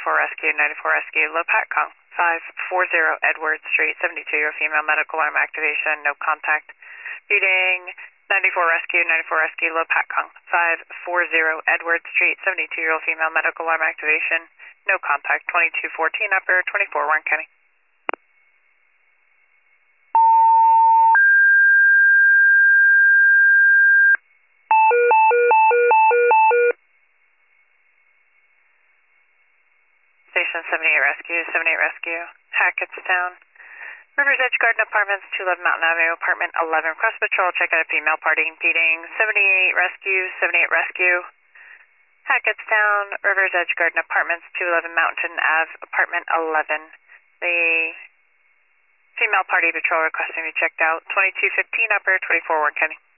94 Rescue, 94 Rescue, low Patcong, 540 Edward Street, 72, female medical alarm activation, no contact. Reading 94 Rescue, 94 Rescue, low Patcong, 540 Edward Street, 72-year-old female medical alarm activation, no contact, 2214 upper, 24 Warren County. Station 78 Rescue, 78 Rescue, Hackettstown, Rivers Edge Garden Apartments, 211 Mountain Avenue, Apartment 11, Cross Patrol, check out a female party impeding, 78 Rescue, 78 Rescue, Hackettstown, Rivers Edge Garden Apartments, 211 Mountain Ave, Apartment 11. The female party patrol requesting to be checked out, 2215 upper, 24 Warren County.